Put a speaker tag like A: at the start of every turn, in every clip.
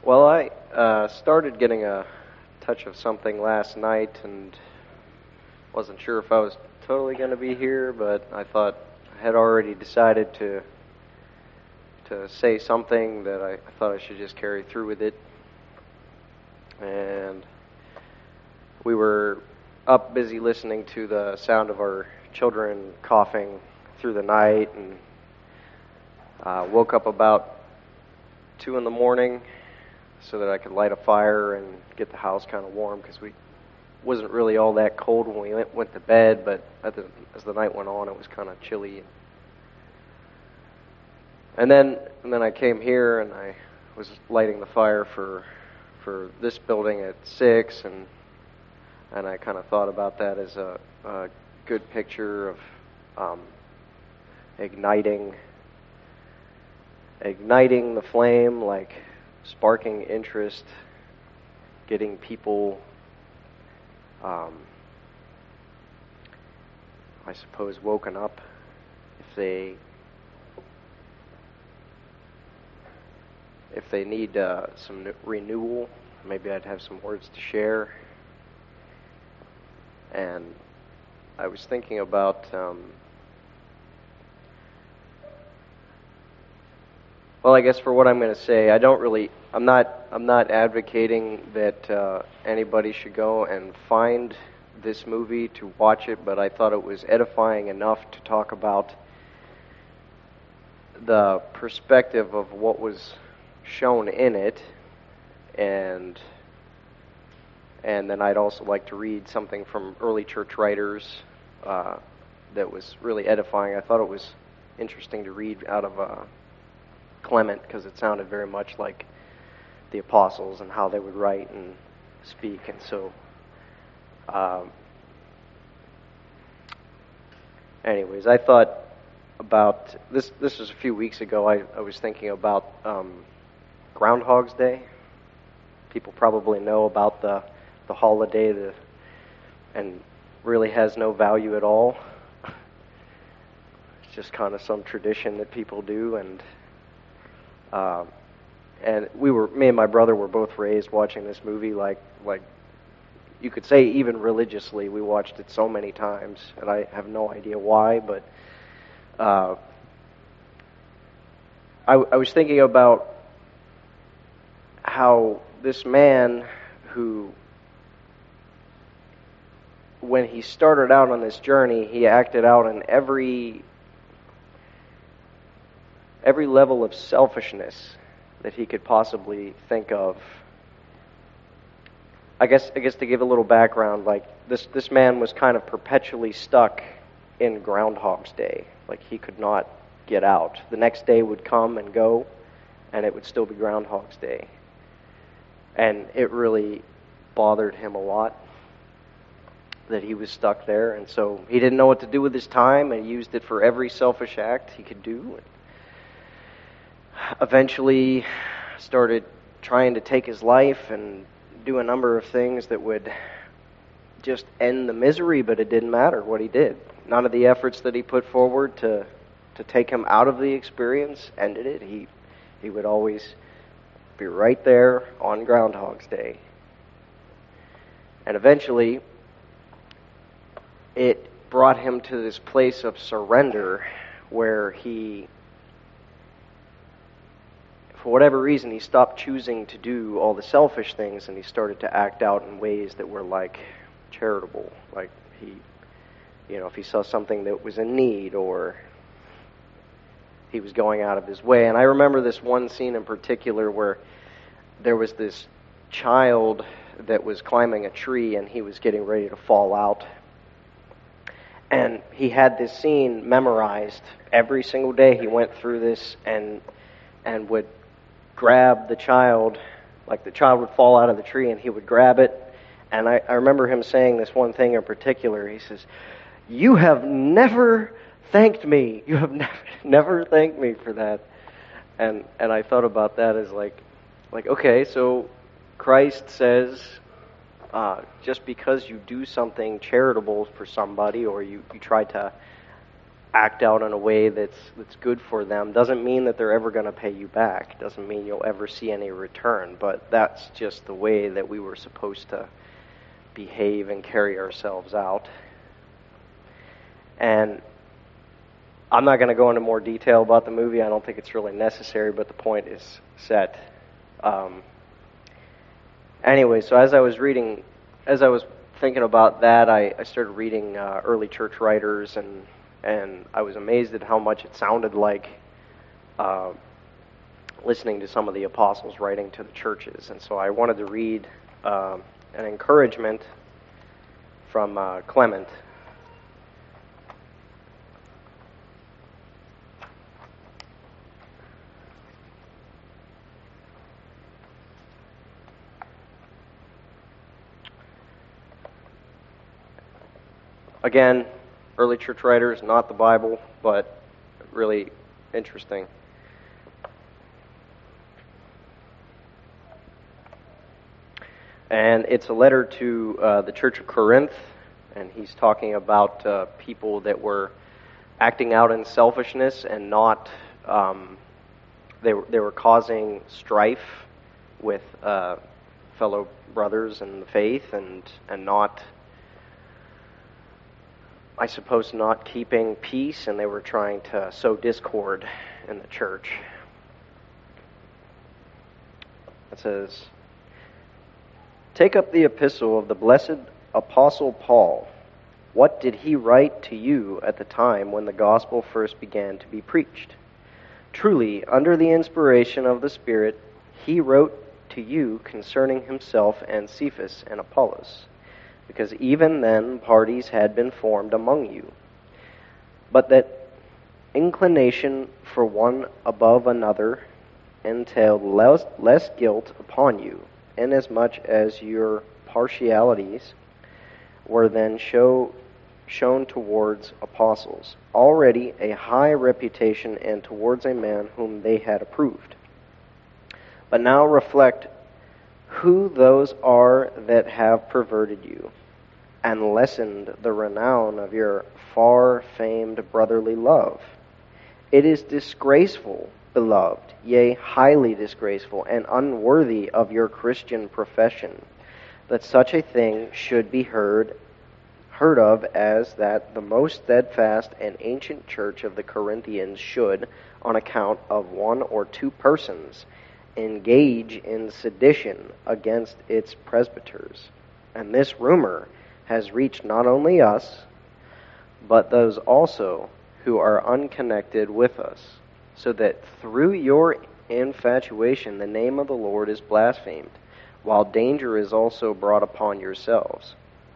A: Well, I started getting a touch of something last night and wasn't sure if I was totally going to be here, but I thought I had already decided to say something that I thought I should just carry through with it. And we were up busy listening to the sound of our children coughing through the night, and woke up about 2 in the morning so that I could light a fire and get the house kind of warm, because we wasn't really all that cold when we went to bed, but as the night went on, it was kind of chilly. And then I came here and I was lighting the fire for this building at 6, and I kind of thought about that as a good picture of igniting the flame, like sparking interest, getting people, I suppose, woken up if they need some renewal. Maybe I'd have some words to share. And I was thinking about well, I guess for what I'm going to say, I'm not advocating that anybody should go and find this movie to watch it, but I thought it was edifying enough to talk about the perspective of what was shown in it, and then I'd also like to read something from early church writers that was really edifying. I thought it was interesting to read out of Clement, because it sounded very much like the apostles and how they would write and speak. And so anyways, I thought about this was a few weeks ago. I was thinking about Groundhog's Day. People probably know about the holiday, and really has no value at all. It's just kind of some tradition that people do, and me and my brother were both raised watching this movie, like you could say even religiously. We watched it so many times, and I have no idea why, but I was thinking about how this man who, when he started out on this journey, he acted out in every level of selfishness that he could possibly think of. I guess to give a little background, like this man was kind of perpetually stuck in Groundhog's Day. Like, he could not get out. The next day would come and go, and it would still be Groundhog's Day. And it really bothered him a lot that he was stuck there, and so he didn't know what to do with his time, and he used it for every selfish act he could do. Eventually started trying to take his life and do a number of things that would just end the misery, but it didn't matter what he did. None of the efforts that he put forward to take him out of the experience ended it. He would always be right there on Groundhog's Day. And eventually it brought him to this place of surrender where he, for whatever reason, he stopped choosing to do all the selfish things, and he started to act out in ways that were like charitable. Like, if he saw something that was in need, or he was going out of his way. And I remember this one scene in particular where there was this child that was climbing a tree, and he was getting ready to fall out. And he had this scene memorized. Every single day he went through this and would grab the child, like the child would fall out of the tree and he would grab it. And I remember him saying this one thing in particular. He says, "You have never thanked me. You have never thanked me for that." And I thought about that as like okay, so Christ says, just because you do something charitable for somebody, or you try to act out in a way that's good for them doesn't mean that they're ever going to pay you back. Doesn't mean you'll ever see any return. But that's just the way that we were supposed to behave and carry ourselves out. And I'm not going to go into more detail about the movie. I don't think it's really necessary, but the point is set. Anyway, so as I was thinking about that, I started reading early church writers, and I was amazed at how much it sounded like listening to some of the apostles writing to the churches. And so I wanted to read an encouragement from Clement. Again, early church writers, not the Bible, but really interesting. And it's a letter to the Church of Corinth, and he's talking about people that were acting out in selfishness and not, they were causing strife with fellow brothers in the faith, and not, I suppose, not keeping peace, and they were trying to sow discord in the church. It says, "Take up the epistle of the blessed Apostle Paul. What did he write to you at the time when the gospel first began to be preached? Truly, under the inspiration of the Spirit, he wrote to you concerning himself and Cephas and Apollos, because even then parties had been formed among you, but that inclination for one above another entailed less guilt upon you, inasmuch as your partialities were then shown towards apostles, already a high reputation, and towards a man whom they had approved. But now reflect who those are that have perverted you, and lessened the renown of your far-famed brotherly love. It is disgraceful, beloved, yea, highly disgraceful, and unworthy of your Christian profession, that such a thing should be heard of as that the most steadfast and ancient church of the Corinthians should, on account of one or two persons, engage in sedition against its presbyters. And this rumor has reached not only us, but those also who are unconnected with us, so that through your infatuation the name of the Lord is blasphemed, while danger is also brought upon yourselves.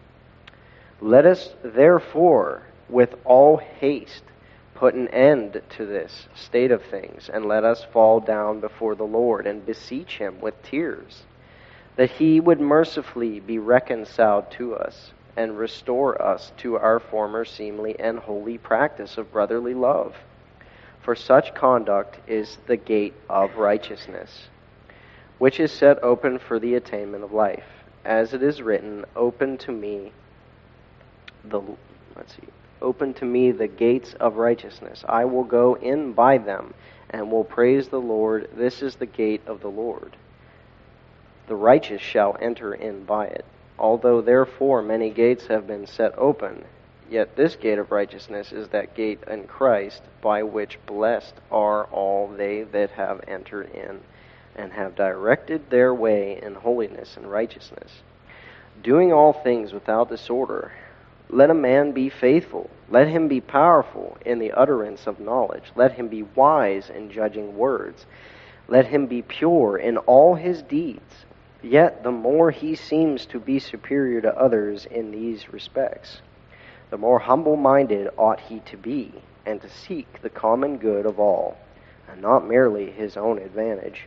A: Let us therefore with all haste put an end to this state of things, and let us fall down before the Lord and beseech him with tears, that he would mercifully be reconciled to us, and restore us to our former seemly and holy practice of brotherly love. For such conduct is the gate of righteousness, which is set open for the attainment of life. As it is written, open to me the gates of righteousness. I will go in by them, and will praise the Lord. This is the gate of the Lord. The righteous shall enter in by it. Although therefore many gates have been set open, yet this gate of righteousness is that gate in Christ, by which blessed are all they that have entered in, and have directed their way in holiness and righteousness. Doing all things without disorder. Let a man be faithful. Let him be powerful in the utterance of knowledge. Let him be wise in judging words. Let him be pure in all his deeds. Yet the more he seems to be superior to others in these respects, the more humble-minded ought he to be, and to seek the common good of all, and not merely his own advantage.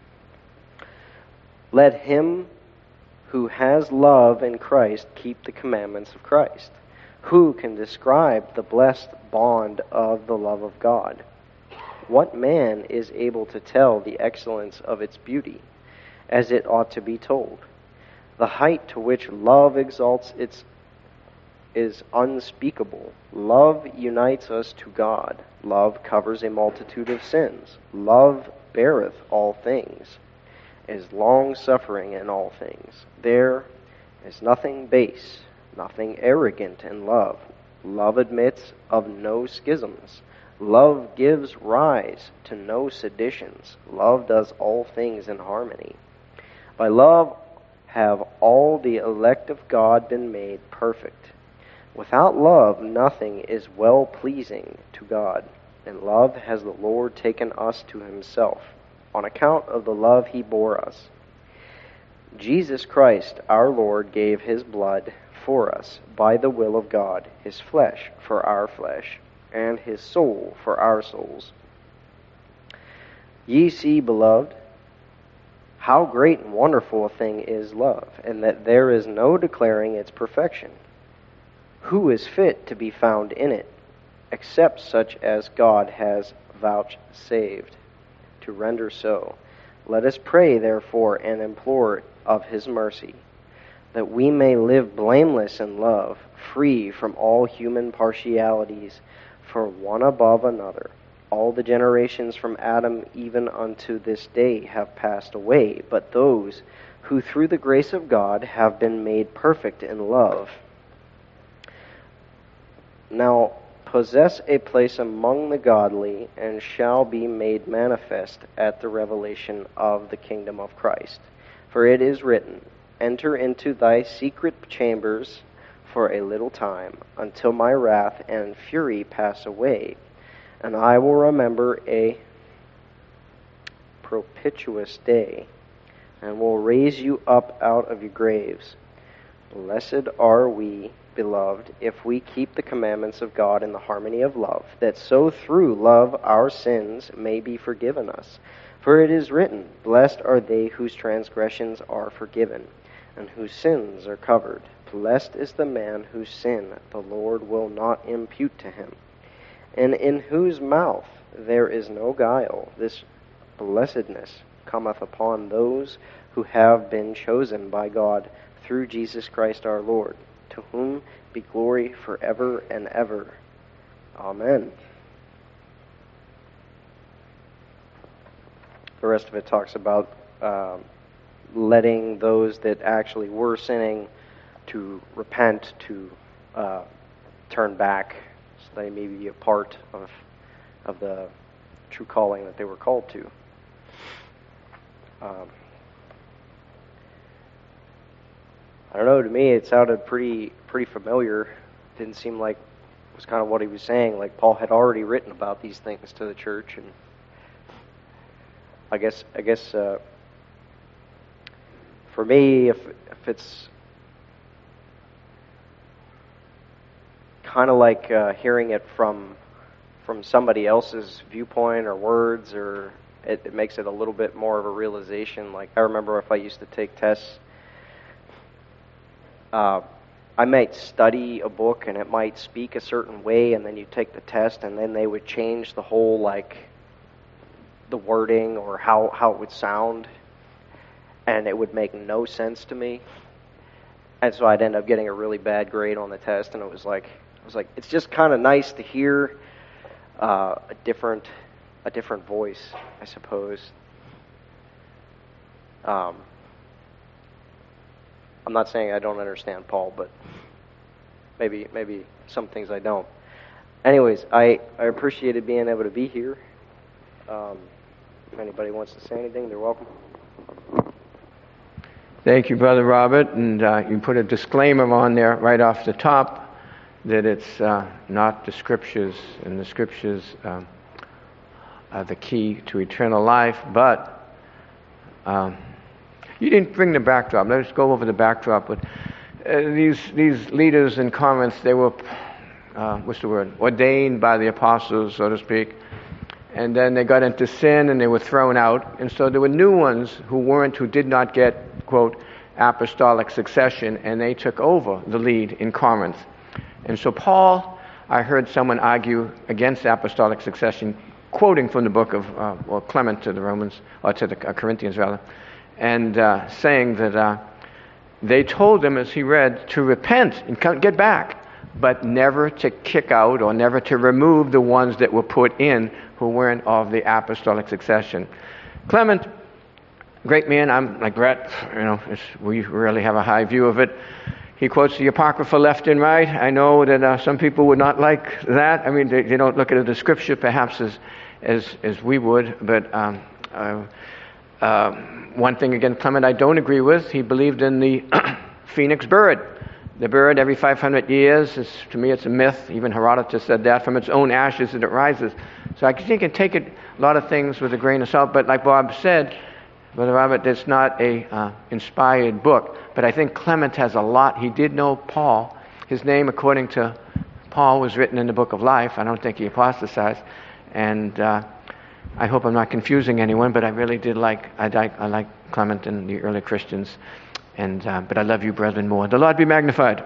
A: Let him who has love in Christ keep the commandments of Christ. Who can describe the blessed bond of the love of God? What man is able to tell the excellence of its beauty, as it ought to be told? The height to which love exalts is unspeakable. Love unites us to God. Love covers a multitude of sins. Love beareth all things, is long-suffering in all things. There is nothing base, nothing arrogant in love. Love admits of no schisms. Love gives rise to no seditions. Love does all things in harmony. By love have all the elect of God been made perfect. Without love, nothing is well-pleasing to God. In love has the Lord taken us to himself, on account of the love he bore us. Jesus Christ, our Lord, gave his blood for us by the will of God, his flesh for our flesh, and his soul for our souls. Ye see, beloved, how great and wonderful a thing is love, and that there is no declaring its perfection. Who is fit to be found in it, except such as God has vouchsafed to render so? Let us pray, therefore, and implore of his mercy, that we may live blameless in love, free from all human partialities, for one above another. All the generations from Adam even unto this day have passed away, but those who through the grace of God have been made perfect in love now possess a place among the godly, and shall be made manifest at the revelation of the kingdom of Christ. For it is written, Enter into thy secret chambers for a little time, until my wrath and fury pass away, and I will remember a propitious day, and will raise you up out of your graves. Blessed are we, beloved, if we keep the commandments of God in the harmony of love, that so through love our sins may be forgiven us. For it is written, Blessed are they whose transgressions are forgiven, and whose sins are covered. Blessed is the man whose sin the Lord will not impute to him, and in whose mouth there is no guile. This blessedness cometh upon those who have been chosen by God through Jesus Christ our Lord, to whom be glory forever and ever. Amen. The rest of it talks about letting those that actually were sinning to repent, to turn back, so they may be a part of the true calling that they were called to. I don't know, to me it sounded pretty familiar. Didn't seem like it was kind of what he was saying, like Paul had already written about these things to the church. And I guess for me, if it's kind of like hearing it from somebody else's viewpoint or words, or it makes it a little bit more of a realization. Like I remember if I used to take tests, I might study a book and it might speak a certain way, and then you take the test and then they would change the whole, like, the wording or how it would sound, and it would make no sense to me. And so I'd end up getting a really bad grade on the test, and I was like, it's just kind of nice to hear a different voice, I suppose. I'm not saying I don't understand Paul, but maybe some things I don't. Anyways, I appreciated being able to be here. If anybody wants to say anything, they're welcome.
B: Thank you, Brother Robert. And you put a disclaimer on there right off the top that it's not the Scriptures, and the Scriptures are the key to eternal life, but you didn't bring the backdrop. Let's go over the backdrop. But these leaders in Corinth, they were, ordained by the apostles, so to speak. And then they got into sin and they were thrown out. And so there were new ones who did not get, quote, apostolic succession, and they took over the lead in Corinth. And so Paul, I heard someone argue against apostolic succession, quoting from the book of, Clement to the Romans, or to the Corinthians rather, and saying that they told them, as he read, to repent and get back. but never to kick out or never to remove the ones that were put in who weren't of the apostolic succession. Clement, great man. I'm like Brett, we really have a high view of it. He quotes the Apocrypha left and right. I know that some people would not like that. I mean, they don't look at the Scripture perhaps as we would, but one thing again, Clement, I don't agree with. He believed in the phoenix bird. The bird every 500 years, to me it's a myth. Even Herodotus said that. From its own ashes it rises. So I think you can take a lot of things with a grain of salt, but like Bob said, Brother Robert, it's not a inspired book. But I think Clement has a lot. He did know Paul. His name, according to Paul, was written in the book of life. I don't think he apostatized. And I hope I'm not confusing anyone, but I really did I like Clement and the early Christians. And but I love you, brethren, more. The Lord be magnified.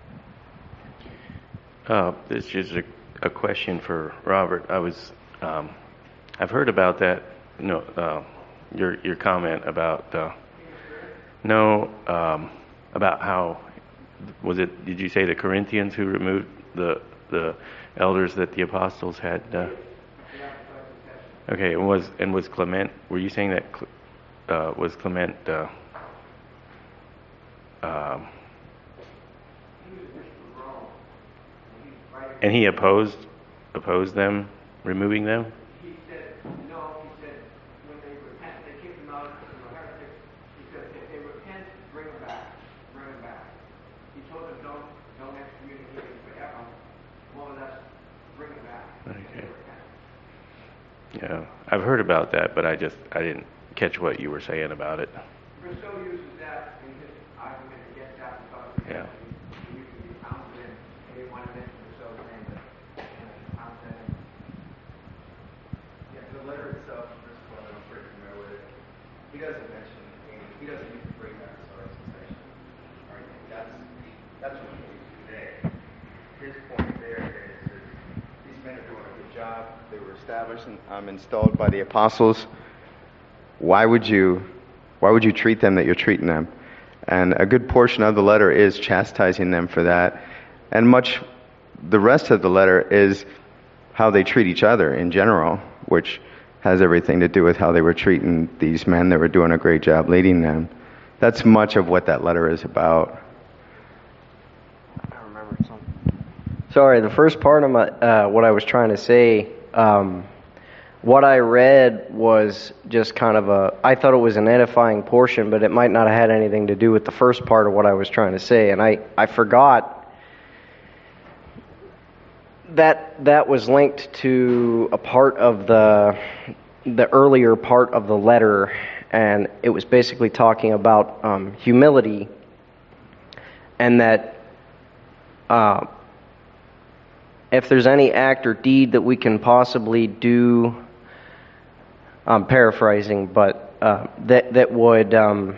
C: This is a question for Robert. I've heard about that. Your comment about about how was it? Did you say the Corinthians who removed the elders that the apostles had? Okay, and was Clement? Were you saying that was Clement? And he opposed them removing them?
B: He said, no, when they repent, they kick them out as heretics. He said, if they repent, bring them back. He told them, don't excommunicate them forever. More or less, bring them back.
C: Okay. Yeah, I've heard about that, but I didn't catch what you were saying about it.
B: Rousseau uses that in his argument against apostolic succession. He uses the Townsend, and he wanted to mention Rousseau's name, but Townsend.
D: Yeah, the letter itself, first of all, I'm pretty familiar with it. He doesn't use the phrase apostolic succession or anything. That's what we use today. His point there is that these men are doing a good job. They were established and installed by the apostles. Why would you treat them that you're treating them? And a good portion of the letter is chastising them for that. And the rest of the letter is how they treat each other in general, which has everything to do with how they were treating these men that were doing a great job leading them. That's much of what that letter is about.
A: I remember something. Sorry, the first part of what I was trying to say, what I read was just kind of I thought it was an edifying portion, but it might not have had anything to do with the first part of what I was trying to say. And I forgot that was linked to a part of the earlier part of the letter, and it was basically talking about humility, and that if there's any act or deed that we can possibly do, I'm paraphrasing, but that would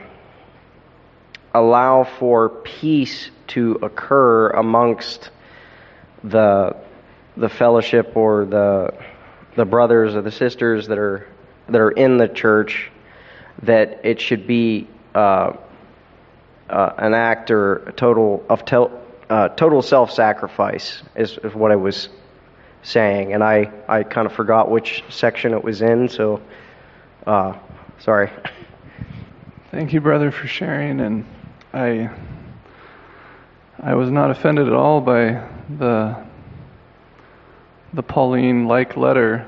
A: allow for peace to occur amongst the fellowship or the brothers or the sisters that are in the church, that it should be an act or a total self-sacrifice is what I was saying, and I kind of forgot which section it was in, so sorry.
E: Thank you, brother, for sharing, and I was not offended at all by the Pauline-like letter.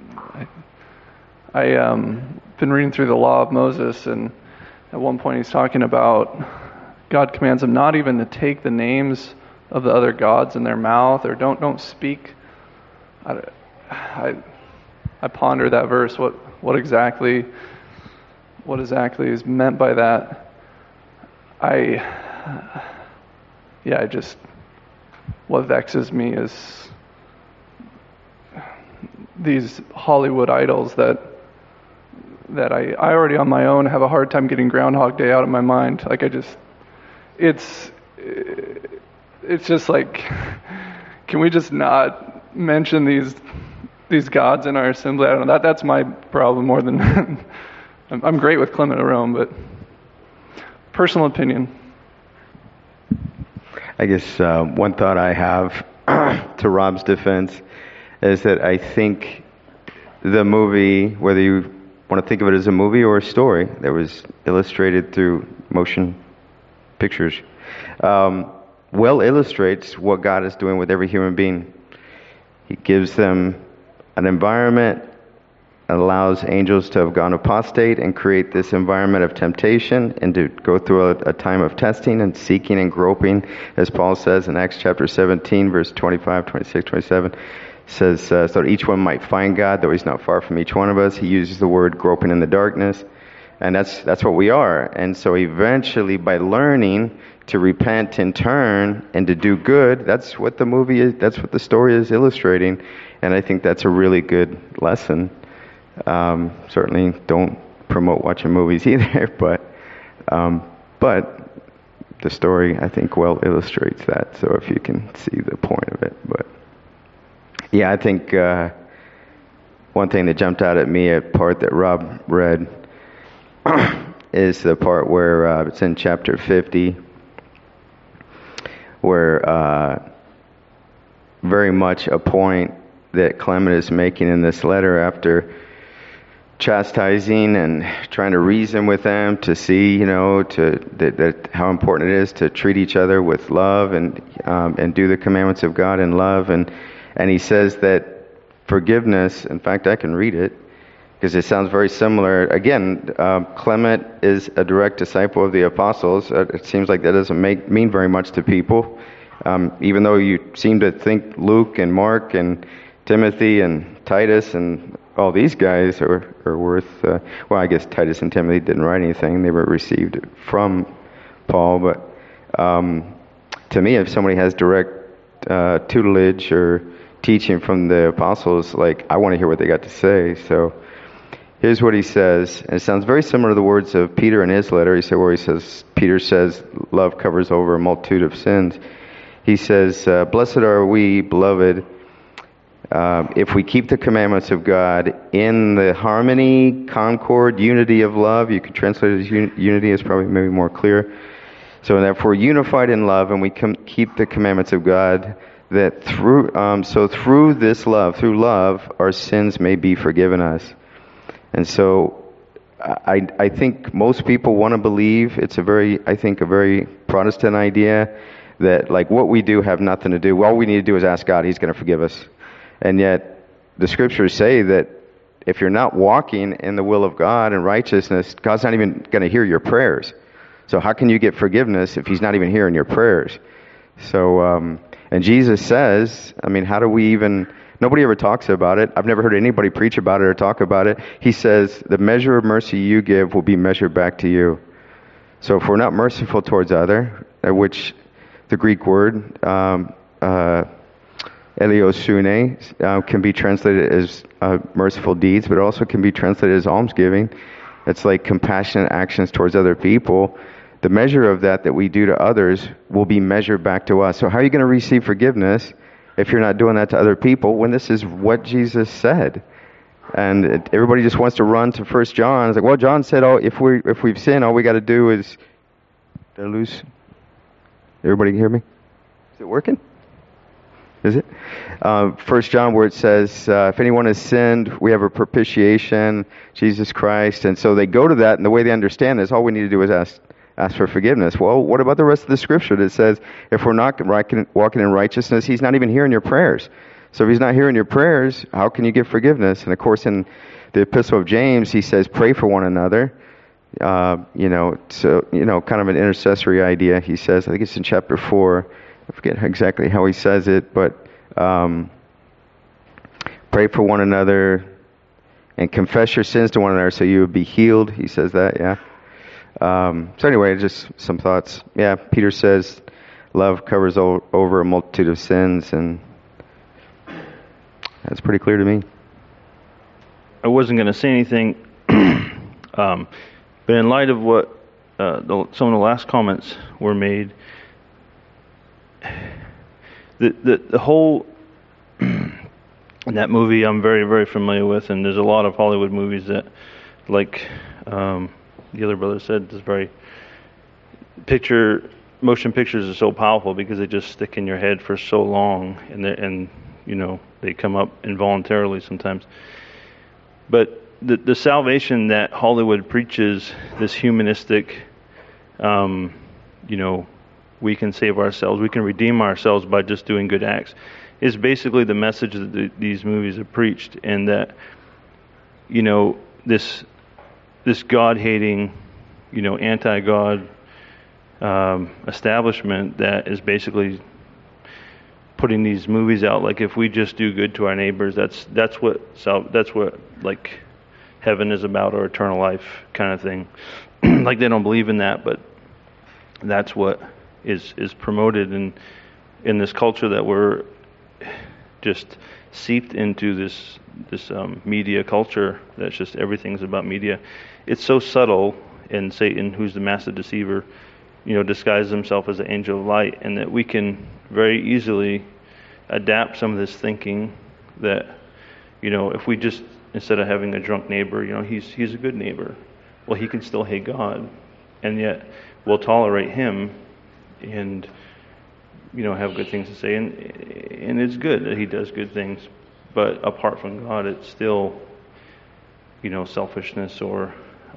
E: I been reading through the Law of Moses, and at one point he's talking about God commands him not even to take the names of the other gods in their mouth, or don't speak. I ponder that verse. What exactly is meant by that? What vexes me is these Hollywood idols that I already on my own have a hard time getting Groundhog Day out of my mind. Like it's just like, can we just not mention these gods in our assembly? I don't know. That's my problem more than I'm great with Clement of Rome, but personal opinion.
F: I guess one thought I have to Rob's defense is that I think the movie, whether you want to think of it as a movie or a story that was illustrated through motion pictures, well illustrates what God is doing with every human being. He gives them an environment, allows angels to have gone apostate and create this environment of temptation and to go through a time of testing and seeking and groping, as Paul says in Acts chapter 17, verse 25, 26, 27, says, so that each one might find God, though he's not far from each one of us. He uses the word groping in the darkness, and that's what we are. And so eventually, by learning to repent and turn and to do good, that's what the movie is, that's what the story is illustrating, and I think that's a really good lesson. Certainly don't promote watching movies either, but the story, I think, well illustrates that. So if you can see the point of it, but yeah, I think one thing that jumped out at me, a part that Rob read, is the part where it's in chapter 50, where very much a point that Clement is making in this letter after chastising and trying to reason with them to see, that how important it is to treat each other with love and do the commandments of God in love, and he says that forgiveness. In fact, I can read it because it sounds very similar. Again, Clement is a direct disciple of the apostles. It seems like that doesn't mean very much to people, even though you seem to think Luke and Mark and Timothy and Titus and all these guys are worth, well, I guess Titus and Timothy didn't write anything. They were received from Paul. But to me, if somebody has direct tutelage or teaching from the apostles, like, I want to hear what they got to say. So here's what he says. And it sounds very similar to the words of Peter in his letter. Peter says, love covers over a multitude of sins. He says, blessed are we, beloved, if we keep the commandments of God in the harmony, concord, unity of love. You could translate it as unity, is probably maybe more clear. So therefore, unified in love, and we keep the commandments of God, that through this love, through love, our sins may be forgiven us. And so I think most people want to believe, it's a very Protestant idea, that like what we do have nothing to do. All we need to do is ask God, He's going to forgive us. And yet, the scriptures say that if you're not walking in the will of God and righteousness, God's not even going to hear your prayers. So how can you get forgiveness if He's not even hearing your prayers? So, and Jesus says, how do we even, nobody ever talks about it. I've never heard anybody preach about it or talk about it. He says, the measure of mercy you give will be measured back to you. So if we're not merciful towards other, which the Greek word, Eliosune, can be translated as merciful deeds, but it also can be translated as almsgiving. It's like compassionate actions towards other people. The measure of that we do to others will be measured back to us. So how are you going to receive forgiveness if you're not doing that to other people when this is what Jesus said? And everybody just wants to run to 1 John. It's like, well, John said, if we've sinned, all we got to do is... Did I lose? Everybody hear me? Is it working? Is it? 1 John, where it says, if anyone has sinned, we have a propitiation, Jesus Christ. And so they go to that, and the way they understand this, all we need to do is ask for forgiveness. Well, what about the rest of the scripture that says, if we're not walking in righteousness, He's not even hearing your prayers. So if He's not hearing your prayers, how can you get forgiveness? And of course, in the Epistle of James, he says, pray for one another. Kind of an intercessory idea. He says, I think it's in chapter 4. I forget exactly how he says it, but pray for one another and confess your sins to one another so you would be healed. He says that, yeah. So anyway, just some thoughts. Yeah, Peter says love covers over a multitude of sins, and that's pretty clear to me.
G: I wasn't going to say anything, but in light of what some of the last comments were made, the whole that movie I'm very, very familiar with, and there's a lot of Hollywood movies that, like the other brother said, is very picture motion pictures are so powerful because they just stick in your head for so long, and they come up involuntarily sometimes. But the salvation that Hollywood preaches, this humanistic, we can save ourselves, we can redeem ourselves by just doing good acts, is basically the message that these movies have preached, and that this God-hating, anti-God establishment that is basically putting these movies out like if we just do good to our neighbors, that's what like heaven is about, or eternal life kind of thing. Like they don't believe in that, but that's what is promoted in this culture that we're just seeped into this media culture that's just everything's about media. It's so subtle, and Satan, who's the master deceiver, disguises himself as an angel of light, and that we can very easily adapt some of this thinking that, if we just, instead of having a drunk neighbor, he's a good neighbor. Well, he can still hate God, and yet we'll tolerate him and have good things to say, and it's good that he does good things, but apart from God, it's still selfishness, or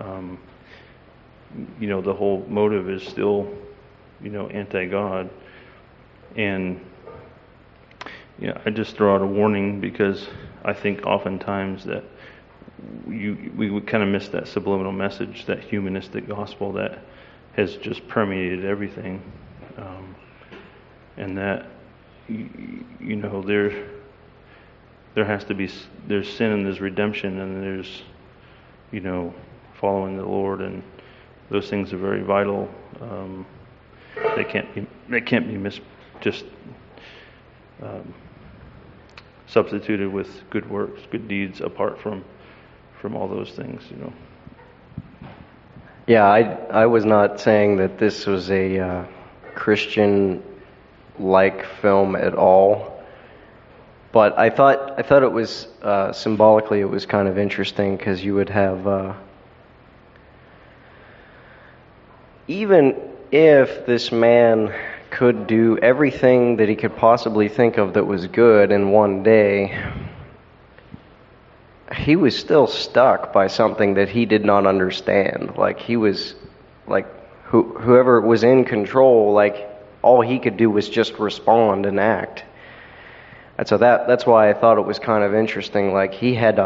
G: the whole motive is still anti-God. And I just throw out a warning, because I think oftentimes that we would kind of miss that subliminal message, that humanistic gospel that has just permeated everything, and that there has to be, there's sin and there's redemption, and there's following the Lord, and those things are very vital. They can't be substituted with good works, good deeds, apart from all those things.
A: Yeah, I was not saying that this was a Christian-like film at all, but I thought it was symbolically, it was kind of interesting, because you would have even if this man could do everything that he could possibly think of that was good in one day, he was still stuck by something that he did not understand. Like, he was, like, whoever was in control, like, all he could do was just respond and act. And so that's why I thought it was kind of interesting. Like, he had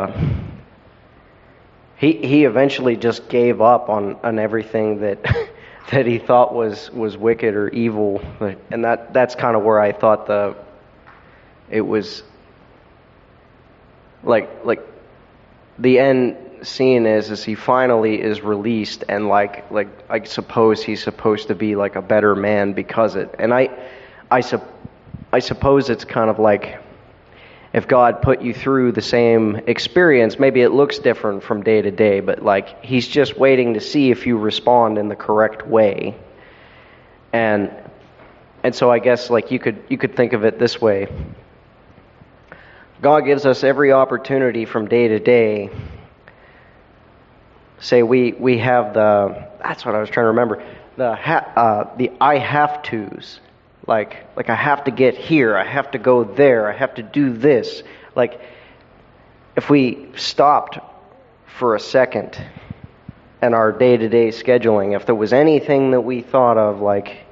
A: he eventually just gave up on everything that that he thought was wicked or evil, and that's kind of where I thought it was like the end scene is he finally is released, and like I suppose he's supposed to be like a better man because it. And I suppose it's kind of like, if God put you through the same experience, maybe it looks different from day to day, but like he's just waiting to see if you respond in the correct way. And so I guess like you could think of it this way. God gives us every opportunity from day to day. Say we have that's what I was trying to remember, the I have tos. Like I have to get here, I have to go there, I have to do this. Like, if we stopped for a second in our day-to-day scheduling, if there was anything that we thought of like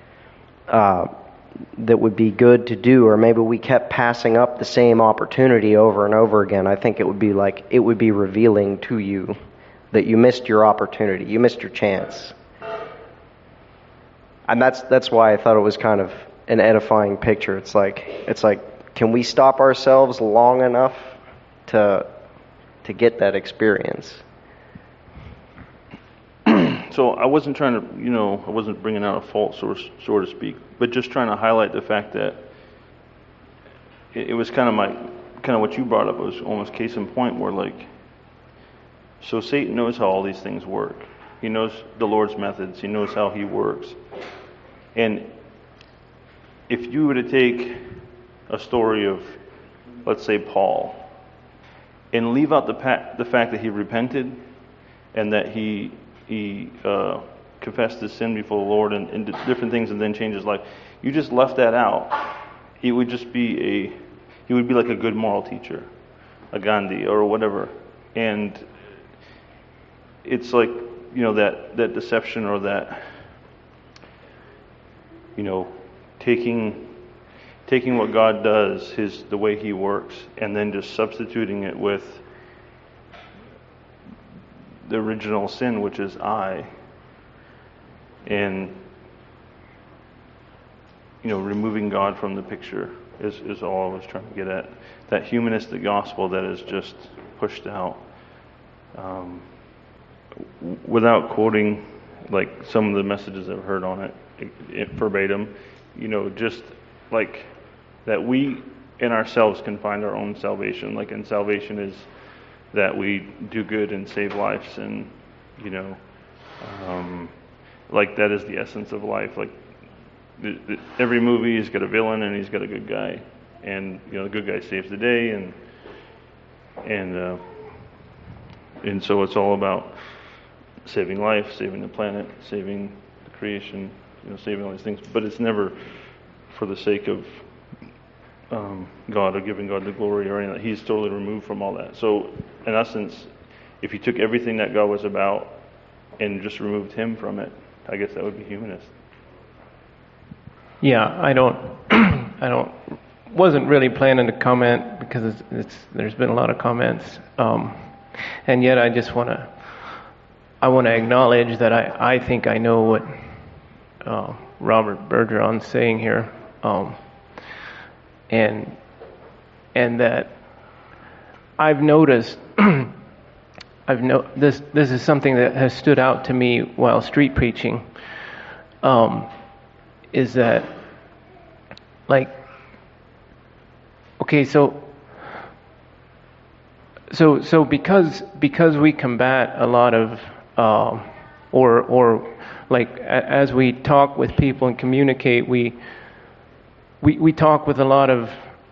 A: that would be good to do, or maybe we kept passing up the same opportunity over and over again, I think it would be revealing to you that you missed your opportunity, you missed your chance. And that's why I thought it was kind of an edifying picture. It's like, can we stop ourselves long enough to get that experience?
G: So I wasn't trying to, I wasn't bringing out a fault, so to speak, but just trying to highlight the fact that it was kind of what you brought up. It was almost case in point, where like, so Satan knows how all these things work. He knows the Lord's methods. He knows how He works. And if you were to take a story of, let's say, Paul, and leave out the fact that he repented, and that he kind confessed his sin before the Lord and did different things and then changed his life. You just left that out. He would be like a good moral teacher, a Gandhi or whatever. And it's like, that deception or that, taking what God does, the way he works, and then just substituting it with the original sin, which is I, and removing God from the picture is all I was trying to get at. That humanistic gospel that is just pushed out, without quoting like some of the messages I've heard on it verbatim, just like that we in ourselves can find our own salvation. Like, and salvation is that we do good and save lives, and like that is the essence of life. Like every movie, he's got a villain and he's got a good guy, and the good guy saves the day, and so it's all about saving life, saving the planet, saving the creation, saving all these things. But it's never for the sake of God or giving God the glory or anything. He's totally removed from all that. So in essence, if you took everything that God was about and just removed him from it, I guess that would be humanist.
H: Yeah, I wasn't really planning to comment because there's been a lot of comments, and yet I just want to acknowledge that I think I know what Robert Bergeron's saying here, and that I've noticed. This is something that has stood out to me while street preaching. Is that like, okay, so because we combat a lot of or like as we talk with people and communicate, we talk with a lot of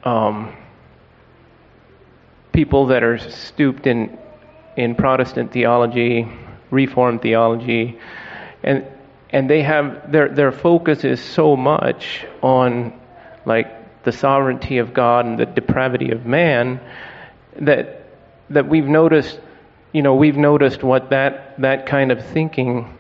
H: people that are stooped in Protestant theology, Reformed theology, and they have their focus is so much on like the sovereignty of God and the depravity of man that we've noticed what that kind of thinking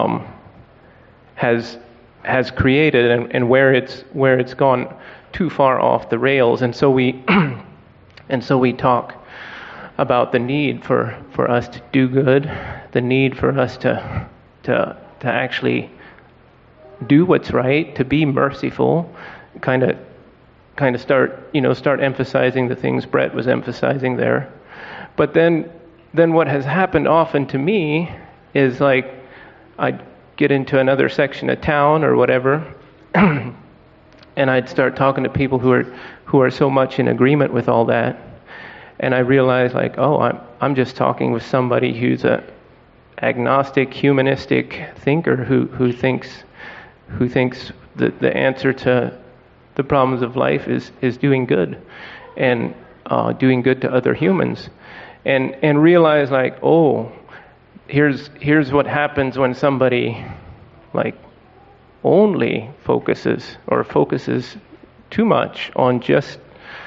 H: has created and where it's gone too far off the rails, and so we talk about the need for us to do good, the need for us to actually do what's right, to be merciful, kind of start emphasizing the things Brett was emphasizing there. But then what has happened often to me is like I'd get into another section of town or whatever, and I'd start talking to people who are so much in agreement with all that, and I realize like, oh, I'm just talking with somebody who's a agnostic, humanistic thinker who thinks that the answer to the problems of life is doing good and doing good to other humans, and realize like, oh, here's what happens when somebody like only focuses too much on just.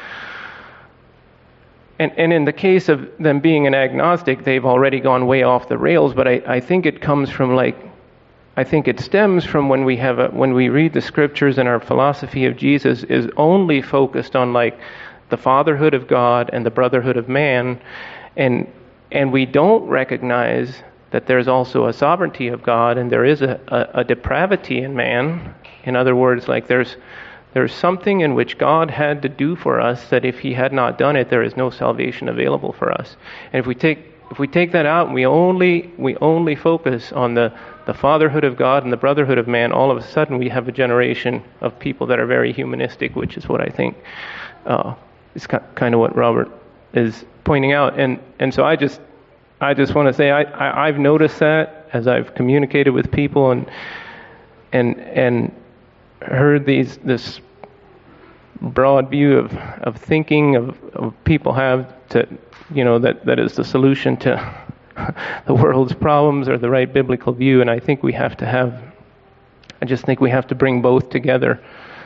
H: And in the case of them being an agnostic, they've already gone way off the rails. But I think it comes from I think it stems from when we read the scriptures and our philosophy of Jesus is only focused on like the fatherhood of God and the brotherhood of man, and we don't recognize that there's also a sovereignty of God and there is a depravity in man. In other words, like there's something in which God had to do for us that if he had not done it, there is no salvation available for us. And if we take that out and we only focus on the fatherhood of God and the brotherhood of man, all of a sudden we have a generation of people that are very humanistic, which is what I think is kind of what Robert is pointing out. And so I just want to say I've noticed that as I've communicated with people and heard this broad view of thinking of people have to that is the solution to the world's problems or the right biblical view. And I think we have to have, I just think we have to bring both together.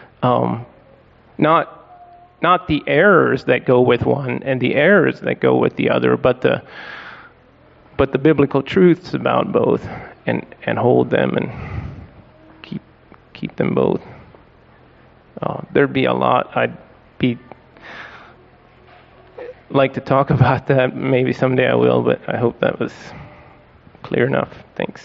H: Not the errors that go with one and the errors that go with the other, but the biblical truths about both, and hold them and keep them both. There'd be a lot. I'd like to talk about that. Maybe someday I will, but I hope that was clear enough. Thanks.